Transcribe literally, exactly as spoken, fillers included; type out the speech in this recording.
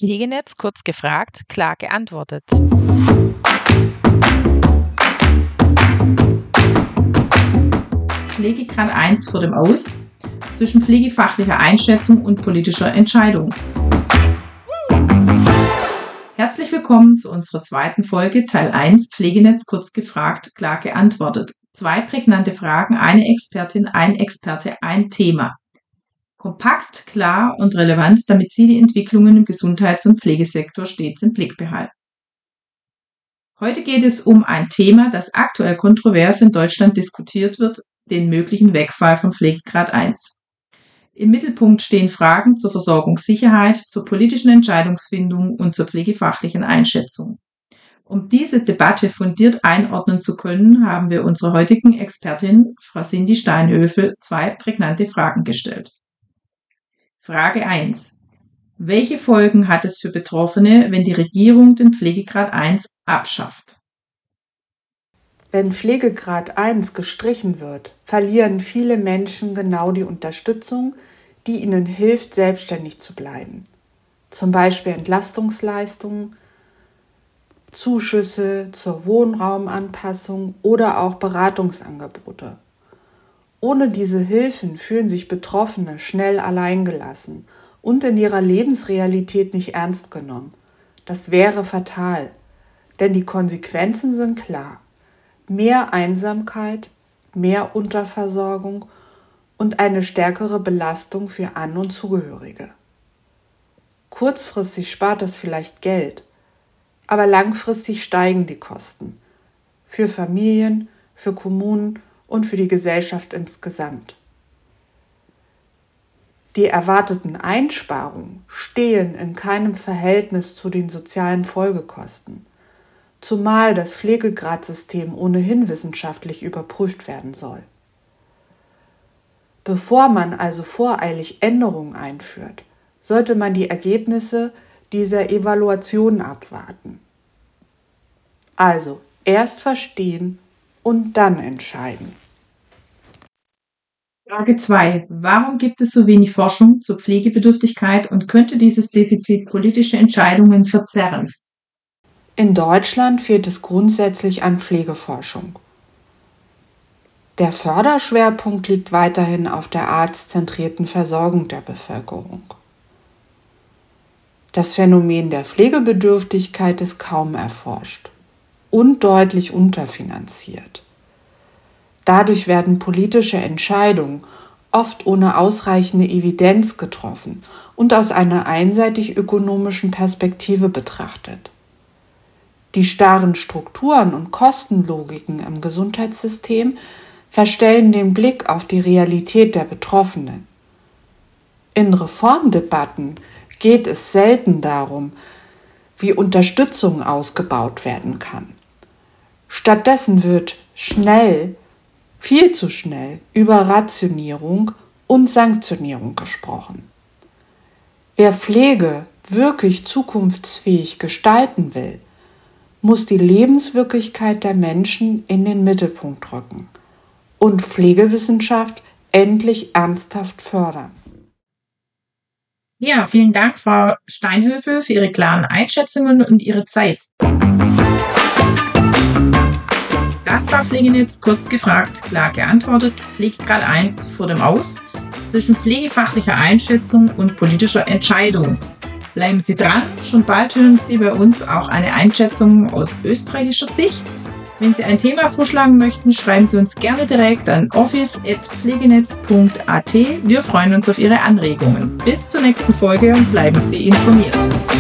Pflegenetz kurz gefragt, klar geantwortet. Pflegegrad eins vor dem Aus zwischen pflegefachlicher Einschätzung und politischer Entscheidung. Herzlich willkommen zu unserer zweiten Folge, Teil eins, Pflegenetz kurz gefragt, klar geantwortet. Zwei prägnante Fragen, eine Expertin, ein Experte, ein Thema. Kompakt, klar und relevant, damit Sie die Entwicklungen im Gesundheits- und Pflegesektor stets im Blick behalten. Heute geht es um ein Thema, das aktuell kontrovers in Deutschland diskutiert wird, den möglichen Wegfall von Pflegegrad eins. Im Mittelpunkt stehen Fragen zur Versorgungssicherheit, zur politischen Entscheidungsfindung und zur pflegefachlichen Einschätzung. Um diese Debatte fundiert einordnen zu können, haben wir unserer heutigen Expertin, Frau Cindy Steinhöfel, zwei prägnante Fragen gestellt. Frage eins. Welche Folgen hat es für Betroffene, wenn die Regierung den Pflegegrad eins abschafft? Wenn Pflegegrad eins gestrichen wird, verlieren viele Menschen genau die Unterstützung, die ihnen hilft, selbstständig zu bleiben. Zum Beispiel Entlastungsleistungen, Zuschüsse zur Wohnraumanpassung oder auch Beratungsangebote. Ohne diese Hilfen fühlen sich Betroffene schnell alleingelassen und in ihrer Lebensrealität nicht ernst genommen. Das wäre fatal, denn die Konsequenzen sind klar. Mehr Einsamkeit, mehr Unterversorgung und eine stärkere Belastung für An- und Zugehörige. Kurzfristig spart das vielleicht Geld, aber langfristig steigen die Kosten. Für Familien, für Kommunen und für die Gesellschaft insgesamt. Die erwarteten Einsparungen stehen in keinem Verhältnis zu den sozialen Folgekosten, zumal das Pflegegradsystem ohnehin wissenschaftlich überprüft werden soll. Bevor man also voreilig Änderungen einführt, sollte man die Ergebnisse dieser Evaluation abwarten. Also erst verstehen und dann entscheiden. Frage zwei. Warum gibt es so wenig Forschung zur Pflegebedürftigkeit und könnte dieses Defizit politische Entscheidungen verzerren? In Deutschland fehlt es grundsätzlich an Pflegeforschung. Der Förderschwerpunkt liegt weiterhin auf der arztzentrierten Versorgung der Bevölkerung. Das Phänomen der Pflegebedürftigkeit ist kaum erforscht und deutlich unterfinanziert. Dadurch werden politische Entscheidungen oft ohne ausreichende Evidenz getroffen und aus einer einseitig ökonomischen Perspektive betrachtet. Die starren Strukturen und Kostenlogiken im Gesundheitssystem verstellen den Blick auf die Realität der Betroffenen. In Reformdebatten geht es selten darum, wie Unterstützung ausgebaut werden kann. Stattdessen wird schnell, viel zu schnell, über Rationierung und Sanktionierung gesprochen. Wer Pflege wirklich zukunftsfähig gestalten will, muss die Lebenswirklichkeit der Menschen in den Mittelpunkt rücken und Pflegewissenschaft endlich ernsthaft fördern. Ja, vielen Dank, Frau Steinhöfel, für Ihre klaren Einschätzungen und Ihre Zeit. Das war Pflegenetz kurz gefragt, klar geantwortet, Pflegegrad eins vor dem Aus zwischen pflegefachlicher Einschätzung und politischer Entscheidung. Bleiben Sie dran, schon bald hören Sie bei uns auch eine Einschätzung aus österreichischer Sicht. Wenn Sie ein Thema vorschlagen möchten, schreiben Sie uns gerne direkt an office at pflegenetz punkt at. Wir freuen uns auf Ihre Anregungen. Bis zur nächsten Folge und bleiben Sie informiert.